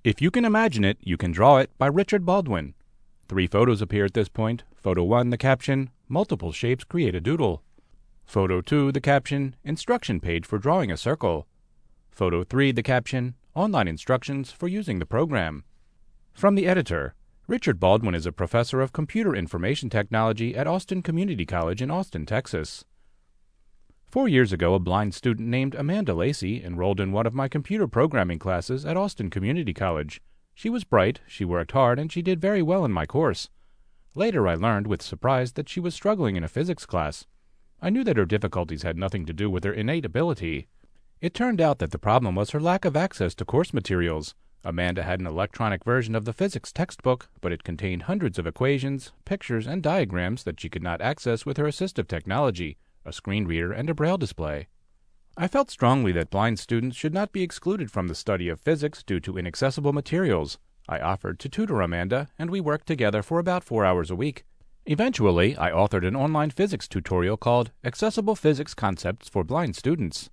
If You Can Imagine It, You Can Draw It by Richard Baldwin. 3 photos appear at this point. Photo 1, the caption, Multiple shapes create a doodle. Photo 2, the caption, Instruction page for drawing a circle. Photo 3, the caption, Online instructions for using the program. From the editor, Richard Baldwin is a professor of computer information technology at Austin Community College in Austin, Texas. 4 years ago, a blind student named Amanda Lacey enrolled in one of my computer programming classes at Austin Community College. She was bright, she worked hard, and she did very well in my course. Later I learned with surprise that she was struggling in a physics class. I knew that her difficulties had nothing to do with her innate ability. It turned out that the problem was her lack of access to course materials. Amanda had an electronic version of the physics textbook, but it contained hundreds of equations, pictures, and diagrams that she could not access with her assistive technology, a screen reader, and a braille display. I felt strongly that blind students should not be excluded from the study of physics due to inaccessible materials. I offered to tutor Amanda, and we worked together for about 4 hours a week. Eventually, I authored an online physics tutorial called Accessible Physics Concepts for Blind Students.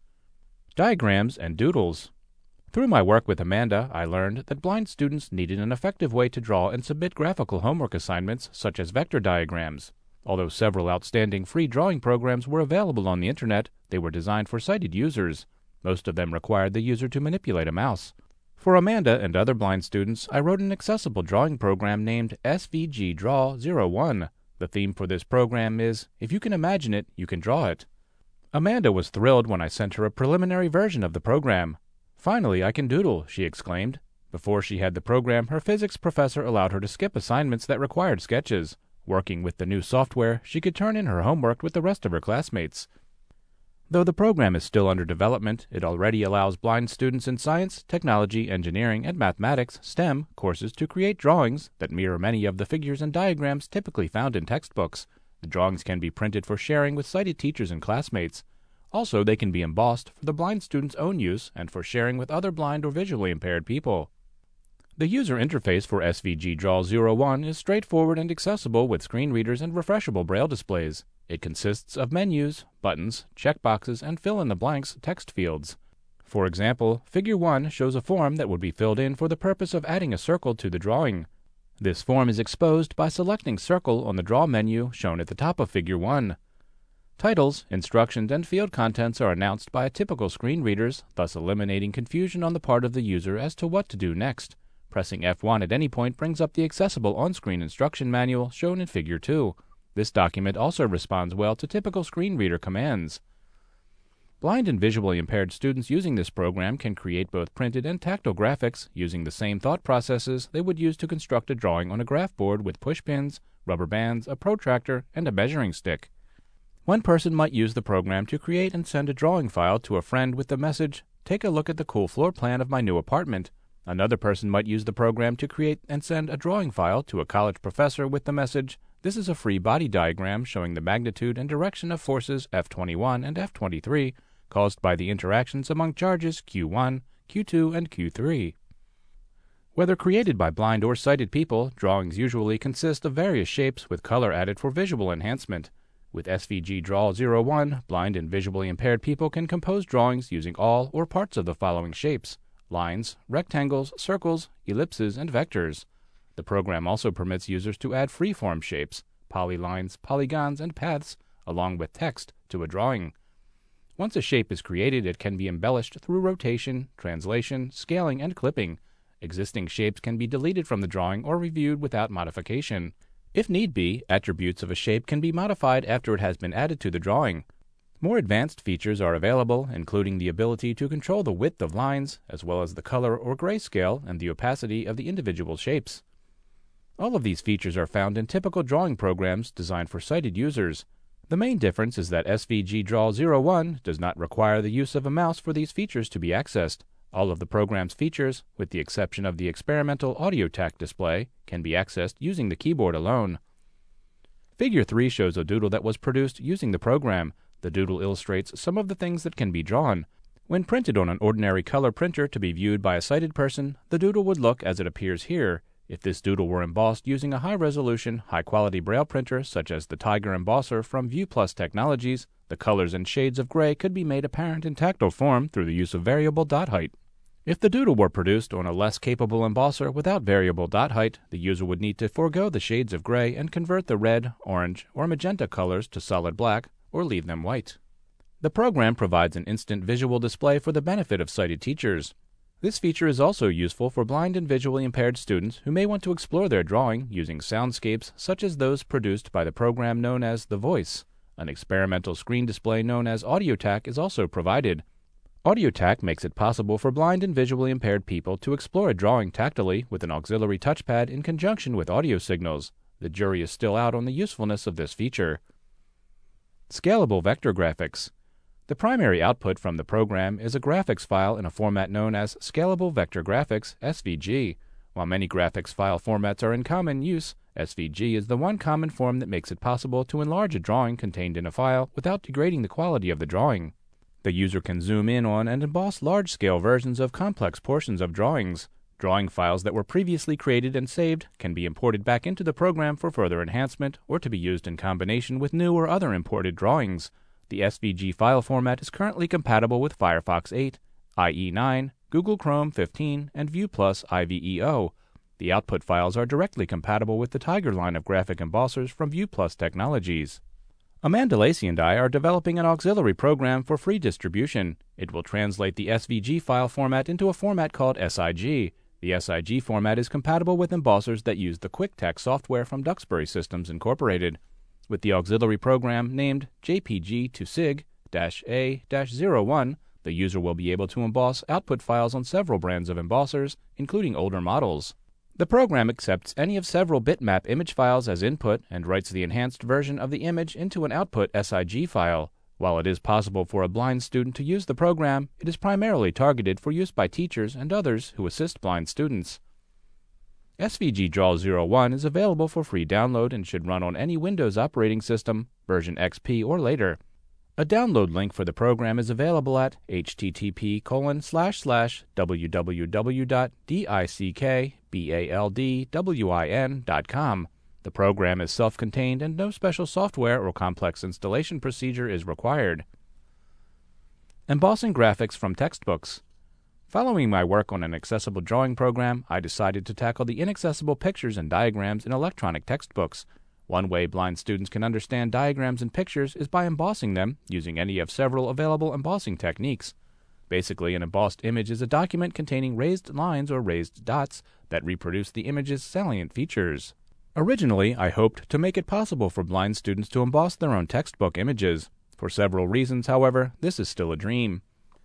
Diagrams and Doodles. Through my work with Amanda, I learned that blind students needed an effective way to draw and submit graphical homework assignments such as vector diagrams. Although several outstanding free drawing programs were available on the internet, they were designed for sighted users. Most of them required the user to manipulate a mouse. For Amanda and other blind students, I wrote an accessible drawing program named SVG Draw 01. The theme for this program is, If You Can Imagine It, You Can Draw It. Amanda was thrilled when I sent her a preliminary version of the program. Finally, I can doodle, she exclaimed. Before she had the program, her physics professor allowed her to skip assignments that required sketches. Working with the new software, she could turn in her homework with the rest of her classmates. Though the program is still under development, it already allows blind students in science, technology, engineering, and mathematics (STEM) courses to create drawings that mirror many of the figures and diagrams typically found in textbooks. The drawings can be printed for sharing with sighted teachers and classmates. Also, they can be embossed for the blind student's own use and for sharing with other blind or visually impaired people. The user interface for SVG Draw 01 is straightforward and accessible with screen readers and refreshable braille displays. It consists of menus, buttons, checkboxes, and fill-in-the-blanks text fields. For example, Figure 1 shows a form that would be filled in for the purpose of adding a circle to the drawing. This form is exposed by selecting Circle on the Draw menu shown at the top of Figure 1. Titles, instructions, and field contents are announced by typical screen readers, thus eliminating confusion on the part of the user as to what to do next. Pressing F1 at any point brings up the accessible on-screen instruction manual shown in Figure 2. This document also responds well to typical screen reader commands. Blind and visually impaired students using this program can create both printed and tactile graphics using the same thought processes they would use to construct a drawing on a graph board with push pins, rubber bands, a protractor, and a measuring stick. One person might use the program to create and send a drawing file to a friend with the message, "Take a look at the cool floor plan of my new apartment." Another person might use the program to create and send a drawing file to a college professor with the message, "This is a free body diagram showing the magnitude and direction of forces F21 and F23 caused by the interactions among charges Q1, Q2, and Q3. Whether created by blind or sighted people, drawings usually consist of various shapes with color added for visual enhancement. With SVG Draw 01, blind and visually impaired people can compose drawings using all or parts of the following shapes: lines, rectangles, circles, ellipses, and vectors. The program also permits users to add free-form shapes, polylines, polygons, and paths, along with text, to a drawing. Once a shape is created, it can be embellished through rotation, translation, scaling, and clipping. Existing shapes can be deleted from the drawing or reviewed without modification. If need be, attributes of a shape can be modified after it has been added to the drawing. More advanced features are available, including the ability to control the width of lines, as well as the color or grayscale and the opacity of the individual shapes. All of these features are found in typical drawing programs designed for sighted users. The main difference is that SVG Draw 01 does not require the use of a mouse for these features to be accessed. All of the program's features, with the exception of the experimental AudioTac display, can be accessed using the keyboard alone. Figure 3 shows a doodle that was produced using the program. The doodle illustrates some of the things that can be drawn. When printed on an ordinary color printer to be viewed by a sighted person, the doodle would look as it appears here. If this doodle were embossed using a high-resolution, high-quality braille printer such as the Tiger Embosser from ViewPlus Technologies, the colors and shades of gray could be made apparent in tactile form through the use of variable dot height. If the doodle were produced on a less capable embosser without variable dot height, the user would need to forego the shades of gray and convert the red, orange, or magenta colors to solid black, or leave them white. The program provides an instant visual display for the benefit of sighted teachers. This feature is also useful for blind and visually impaired students who may want to explore their drawing using soundscapes such as those produced by the program known as The Voice. An experimental screen display known as AudioTac is also provided. AudioTac makes it possible for blind and visually impaired people to explore a drawing tactily with an auxiliary touchpad in conjunction with audio signals. The jury is still out on the usefulness of this feature. Scalable vector graphics. The primary output from the program is a graphics file in a format known as Scalable Vector Graphics, SVG. While many graphics file formats are in common use, SVG is the one common form that makes it possible to enlarge a drawing contained in a file without degrading the quality of the drawing. The user can zoom in on and emboss large-scale versions of complex portions of drawings. Drawing files that were previously created and saved can be imported back into the program for further enhancement or to be used in combination with new or other imported drawings. The SVG file format is currently compatible with Firefox 8, IE 9, Google Chrome 15, and View Plus IVEO. The output files are directly compatible with the Tiger line of graphic embossers from View Plus Technologies. Amanda Lacey and I are developing an auxiliary program for free distribution. It will translate the SVG file format into a format called SIG. The SIG format is compatible with embossers that use the QuickText software from Duxbury Systems Incorporated. With the auxiliary program named JPG to SIG-A-01, the user will be able to emboss output files on several brands of embossers, including older models. The program accepts any of several bitmap image files as input and writes the enhanced version of the image into an output SIG file. While it is possible for a blind student to use the program, it is primarily targeted for use by teachers and others who assist blind students. SVG Draw 01 is available for free download and should run on any Windows operating system, version XP or later. A download link for the program is available at http://www.dickbaldwin.com. The program is self-contained and no special software or complex installation procedure is required. Embossing graphics from textbooks. Following my work on an accessible drawing program, I decided to tackle the inaccessible pictures and diagrams in electronic textbooks. One way blind students can understand diagrams and pictures is by embossing them using any of several available embossing techniques. Basically, an embossed image is a document containing raised lines or raised dots that reproduce the image's salient features. Originally, I hoped to make it possible for blind students to emboss their own textbook images. For several reasons, however, this is still a dream.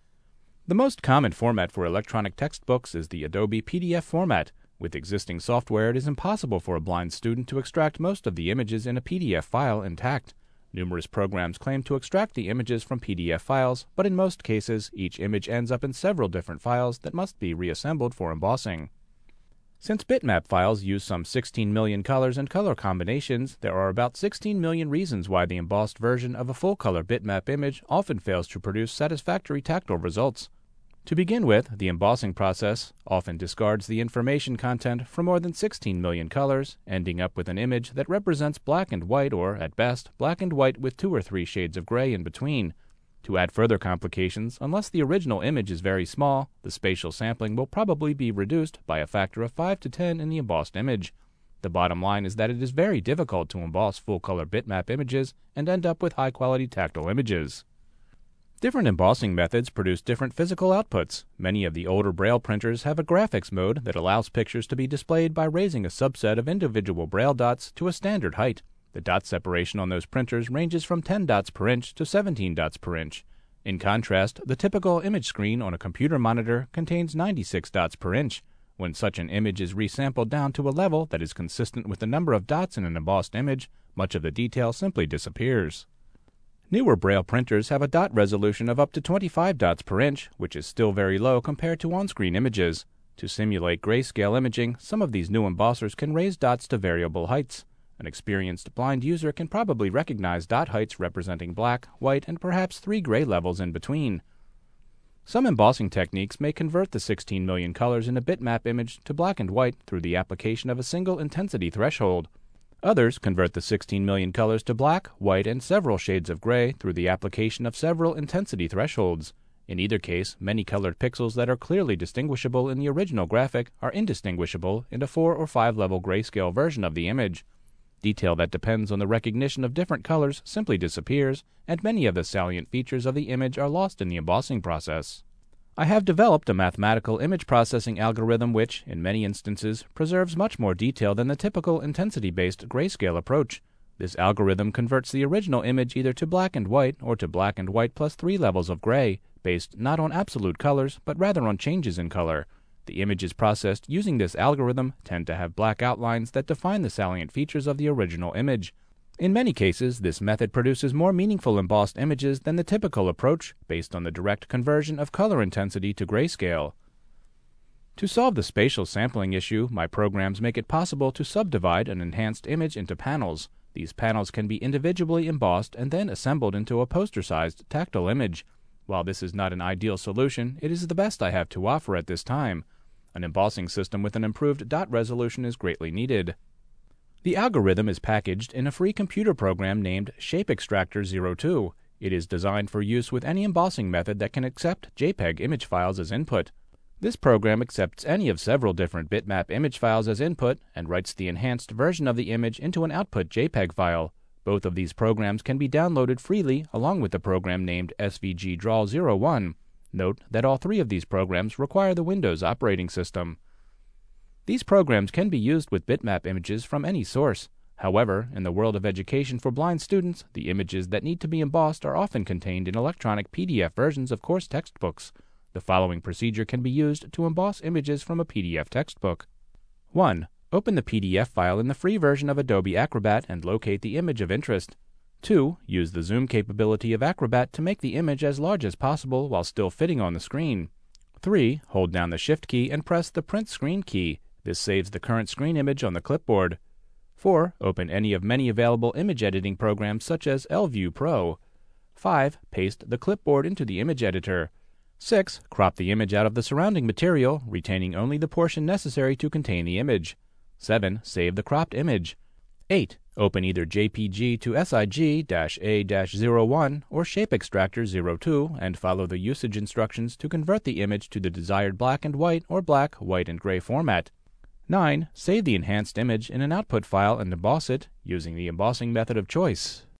The most common format for electronic textbooks is the Adobe PDF format. With existing software, it is impossible for a blind student to extract most of the images in a PDF file intact. Numerous programs claim to extract the images from PDF files, but in most cases, each image ends up in several different files that must be reassembled for embossing. Since bitmap files use some 16 million colors and color combinations, there are about 16 million reasons why the embossed version of a full-color bitmap image often fails to produce satisfactory tactile results. To begin with, the embossing process often discards the information content from more than 16 million colors, ending up with an image that represents black and white or, at best, black and white with 2 or 3 shades of gray in between. To add further complications, unless the original image is very small, the spatial sampling will probably be reduced by a factor of 5 to 10 in the embossed image. The bottom line is that it is very difficult to emboss full-color bitmap images and end up with high-quality tactile images. Different embossing methods produce different physical outputs. Many of the older Braille printers have a graphics mode that allows pictures to be displayed by raising a subset of individual Braille dots to a standard height. The dot separation on those printers ranges from 10 dots per inch to 17 dots per inch. In contrast, the typical image screen on a computer monitor contains 96 dots per inch. When such an image is resampled down to a level that is consistent with the number of dots in an embossed image, much of the detail simply disappears. Newer Braille printers have a dot resolution of up to 25 dots per inch, which is still very low compared to on-screen images. To simulate grayscale imaging, some of these new embossers can raise dots to variable heights. An experienced blind user can probably recognize dot heights representing black, white, and perhaps 3 gray levels in between. Some embossing techniques may convert the 16 million colors in a bitmap image to black and white through the application of a single intensity threshold. Others convert the 16 million colors to black, white, and several shades of gray through the application of several intensity thresholds. In either case, many colored pixels that are clearly distinguishable in the original graphic are indistinguishable in a 4 or 5 level grayscale version of the image. Detail that depends on the recognition of different colors simply disappears, and many of the salient features of the image are lost in the embossing process. I have developed a mathematical image processing algorithm which, in many instances, preserves much more detail than the typical intensity-based grayscale approach. This algorithm converts the original image either to black and white or to black and white plus 3 levels of gray, based not on absolute colors, but rather on changes in color. The images processed using this algorithm tend to have black outlines that define the salient features of the original image. In many cases, this method produces more meaningful embossed images than the typical approach, based on the direct conversion of color intensity to grayscale. To solve the spatial sampling issue, my programs make it possible to subdivide an enhanced image into panels. These panels can be individually embossed and then assembled into a poster-sized tactile image. While this is not an ideal solution, it is the best I have to offer at this time. An embossing system with an improved dot resolution is greatly needed. The algorithm is packaged in a free computer program named Shape Extractor 02. It is designed for use with any embossing method that can accept JPEG image files as input. This program accepts any of several different bitmap image files as input and writes the enhanced version of the image into an output JPEG file. Both of these programs can be downloaded freely along with the program named SVG Draw 01. Note that all three of these programs require the Windows operating system. These programs can be used with bitmap images from any source. However, in the world of education for blind students, the images that need to be embossed are often contained in electronic PDF versions of course textbooks. The following procedure can be used to emboss images from a PDF textbook. 1. Open the PDF file in the free version of Adobe Acrobat and locate the image of interest. 2. Use the zoom capability of Acrobat to make the image as large as possible while still fitting on the screen. 3. Hold down the Shift key and press the Print Screen key. This saves the current screen image on the clipboard. 4. Open any of many available image editing programs such as L-View Pro. 5. Paste the clipboard into the image editor. 6. Crop the image out of the surrounding material, retaining only the portion necessary to contain the image. 7. Save the cropped image. 8. Open either JPG to SIG-A-01 or Shape Extractor 02 and follow the usage instructions to convert the image to the desired black and white or black, white, and gray format. 9. Save the enhanced image in an output file and emboss it using the embossing method of choice.